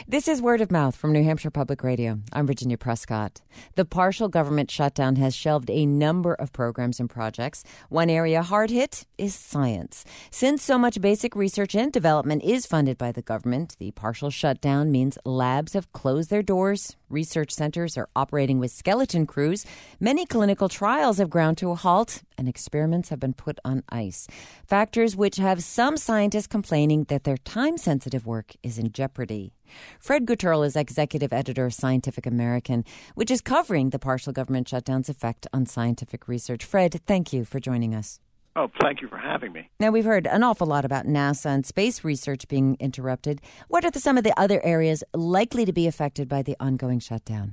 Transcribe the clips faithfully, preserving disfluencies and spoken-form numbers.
This is Word of Mouth from New Hampshire Public Radio. I'm Virginia Prescott. The partial government shutdown has shelved a number of programs and projects. One area hard hit is science. Since so much basic research and development is funded by the government, the partial shutdown means labs have closed their doors, research centers are operating with skeleton crews, many clinical trials have ground to a halt, and experiments have been put on ice. Factors which have some scientists complaining that their time-sensitive work is in jeopardy. Fred Gutterl is executive editor of Scientific American, which is covering the partial government shutdown's effect on scientific research. Fred, thank you for joining us. Oh, thank you for having me. Now, we've heard an awful lot about NASA and space research being interrupted. What are the, some of the other areas likely to be affected by the ongoing shutdown?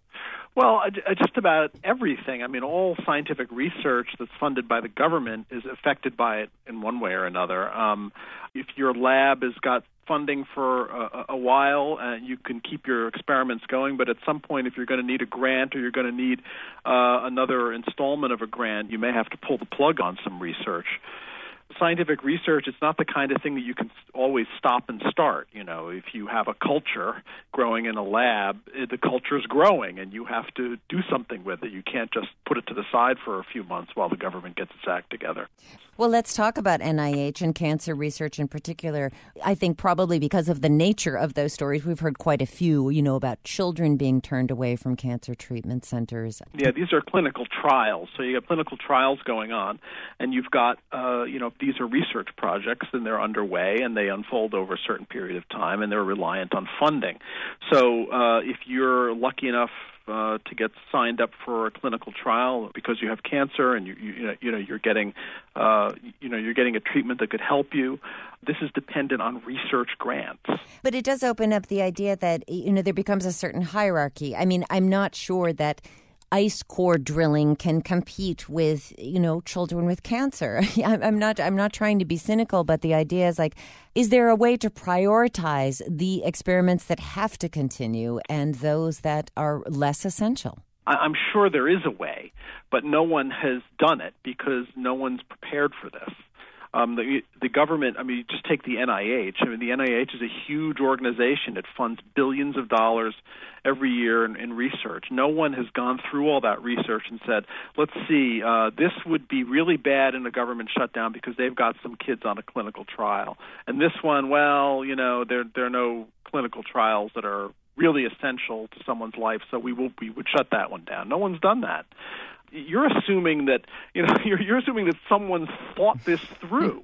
Well, uh, just about everything. I mean, all scientific research that's funded by the government is affected by it in one way or another. Um, if your lab has got funding for a, a while, uh, you can keep your experiments going, but at some point, if you're going to need a grant or you're going to need uh, another installment of a grant, you may have to pull the plug on some research. Scientific research, it's not the kind of thing that you can always stop and start. You know, if you have a culture growing in a lab, the culture is growing, and you have to do something with it. You can't just put it to the side for a few months while the government gets its act together. Well, let's talk about N I H and cancer research in particular. I think probably because of the nature of those stories, we've heard quite a few, you know, about children being turned away from cancer treatment centers. Yeah, these are clinical trials. So you have clinical trials going on, and you've got, uh, you know, these are research projects, and they're underway, and they unfold over a certain period of time, and they're reliant on funding. So uh, if you're lucky enough Uh, to get signed up for a clinical trial because you have cancer and you, you, you know you know you're getting uh, you know you're getting a treatment that could help you. This is dependent on research grants. But it does open up the idea that you know there becomes a certain hierarchy. I mean, I'm not sure that ice core drilling can compete with, you know, children with cancer. I'm not I'm not trying to be cynical, but the idea is like, is there a way to prioritize the experiments that have to continue and those that are less essential? I'm sure there is a way, but no one has done it because no one's prepared for this. Um, the, the government, I mean, just take the N I H. I mean, the N I H is a huge organization. It funds billions of dollars every year in, in research. No one has gone through all that research and said, let's see, uh, this would be really bad in a government shutdown because they've got some kids on a clinical trial. And this one, well, you know, there, there are no clinical trials that are really essential to someone's life, so we will we would shut that one down. No one's done that. You're assuming that you know you're, you're assuming that someone's thought this through.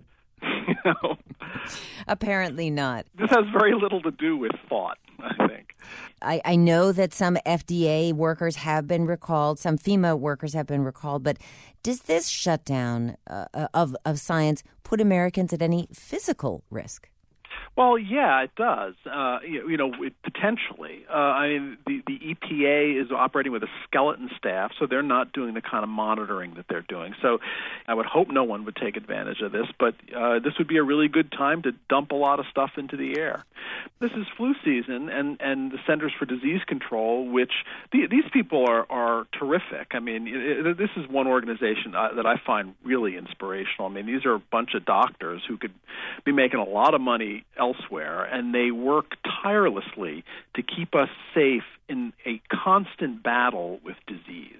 you know? Apparently not. This has very little to do with thought, I think. I, I know that some F D A workers have been recalled, some FEMA workers have been recalled, but does this shutdown uh, of of science put Americans at any physical risk? Well, yeah, it does. Uh, you, you know, it, potentially. Uh, I mean, the, the E P A is operating with a skeleton staff, so they're not doing the kind of monitoring that they're doing. So I would hope no one would take advantage of this, but uh, this would be a really good time to dump a lot of stuff into the air. This is flu season, and, and the Centers for Disease Control, which the, these people are, are terrific. I mean, it, it, this is one organization uh, that I find really inspirational. I mean, these are a bunch of doctors who could be making a lot of money elsewhere, and they work tirelessly to keep us safe in a constant battle with disease.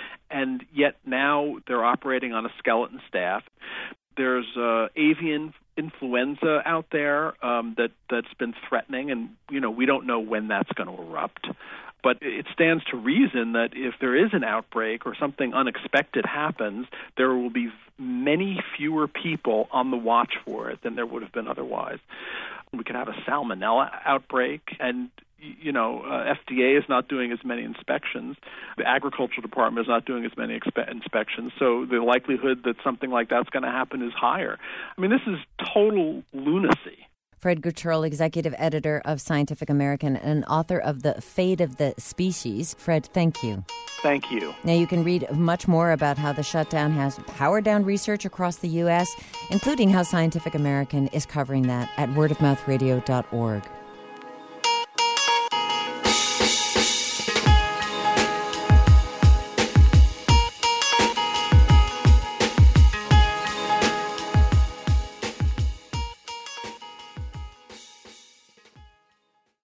And yet now they're operating on a skeleton staff. There's uh, avian influenza out there um, that, that's been threatening, and you know we don't know when that's going to erupt. But it stands to reason that if there is an outbreak or something unexpected happens, there will be many fewer people on the watch for it than there would have been otherwise. We could have a salmonella outbreak, and you know, uh, F D A is not doing as many inspections. The Agricultural Department is not doing as many expe- inspections. So the likelihood that something like that's going to happen is higher. I mean, this is total lunacy. Fred Gutterl, executive editor of Scientific American and author of The Fate of the Species. Fred, thank you. Thank you. Now, you can read much more about how the shutdown has powered down research across the U S, including how Scientific American is covering that at word of mouth radio dot org.